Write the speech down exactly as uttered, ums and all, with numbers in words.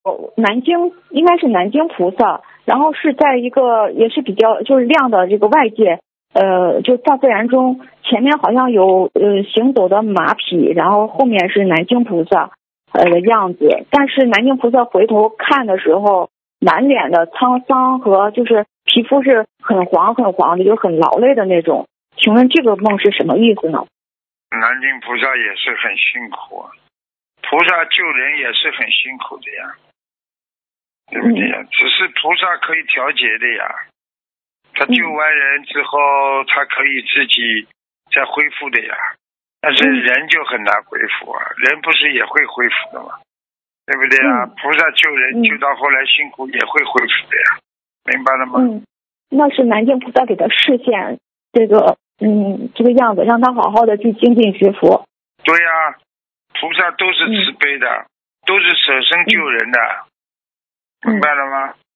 哦，南京应该是南京菩萨，然后是在一个也是比较就是亮的这个外界，呃，就大自然中，前面好像有呃行走的马匹，然后后面是南京菩萨呃的样子，但是南京菩萨回头看的时候，满脸的沧桑和就是皮肤是很黄很黄的，就很劳累的那种。请问这个梦是什么意思呢？ 南京菩萨也是很辛苦啊，菩萨救人也是很辛苦的呀，对不对呀？嗯、只是菩萨可以调节的呀，他救完人之后，嗯、他可以自己再恢复的呀。但是人就很难恢复啊，人不是也会恢复的吗？对不对呀？嗯、菩萨救人、嗯、救到后来辛苦也会恢复的呀，明白了吗？ 嗯，那是南京菩萨给他示现这个。嗯，这个样子让他好好的去精进学佛。 对呀、啊，菩萨都是慈悲的，嗯、都是舍身救人的，嗯、明白了吗？